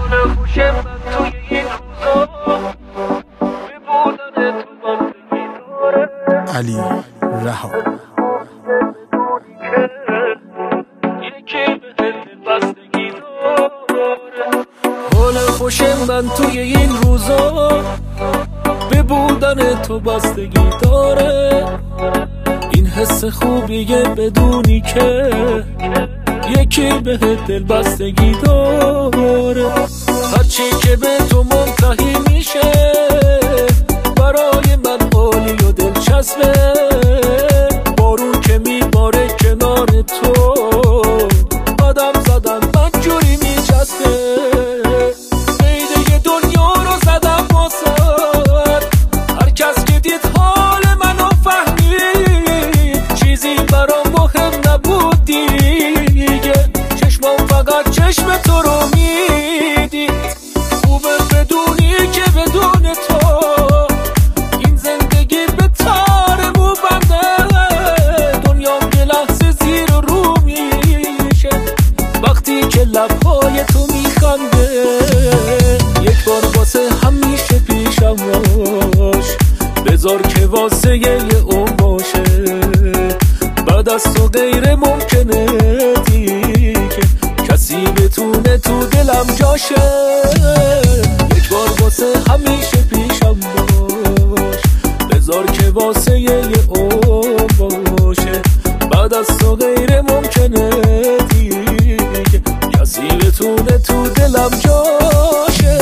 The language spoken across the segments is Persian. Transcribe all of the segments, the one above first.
علی رها حال خوش من توی این روزا به بودن تو بستگی داره. این حس خوبیه بدونی که یکی به دل بستگی داره. هرچی که به تو منتهی میشه برای من عالی و دلچسبه. بارون که میباره کنار تو قدم زدن من جوری میچسبه. قیده دنیا رو زدم واسد، هر کس که دید حال منو فهمید. چیزی برام مهم نبود دیگه، چشمام فقط چشم تو رو میدید. خوبه بدونی که بدون تو این زندگی به تار مو بنده. دنیام یه لحظه زیر و رو میشه وقتی که لبهای تو میخنده. یک بار واسه همیشه پیشم باش، بذار که واسه یه عمر باشه. بعد از تو غیر ممکنه دیگه کسی بتونه تو دلم جاشه. یک بار واسه همیشه پیشم باش، بذار که واسه یه عمر باشه. بعد از تو غیر ممکنه دیگه کسی بتونه تو دلم جاشه.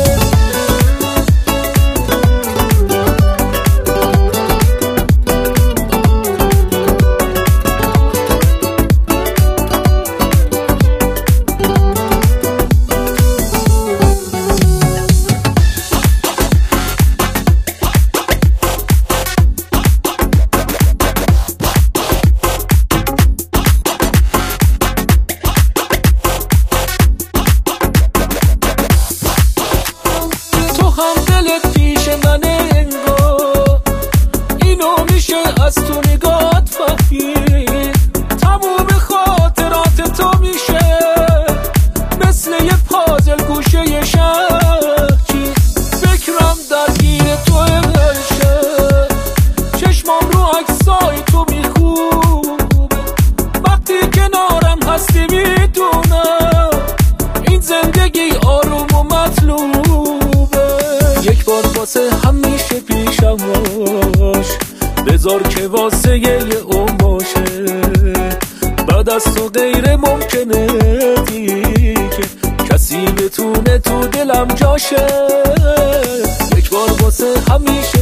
از تو نگات فهمید تموم خاطرات تو میشه مثل یه پازل گوشه یه شهرچی. فکرم درگیر تو هرشه، چشمام رو عکسای تو میخوبه. وقتی کنارم هستی میدونم این زندگی آروم و مطلوبه. یک بار واسه همیشه پیشم باش، بذار که واسه یه عمر باشه. بعد از تو غیر ممکنه دیگه کسی بتونه تو دلم جاشه. یک بار واسه همیشه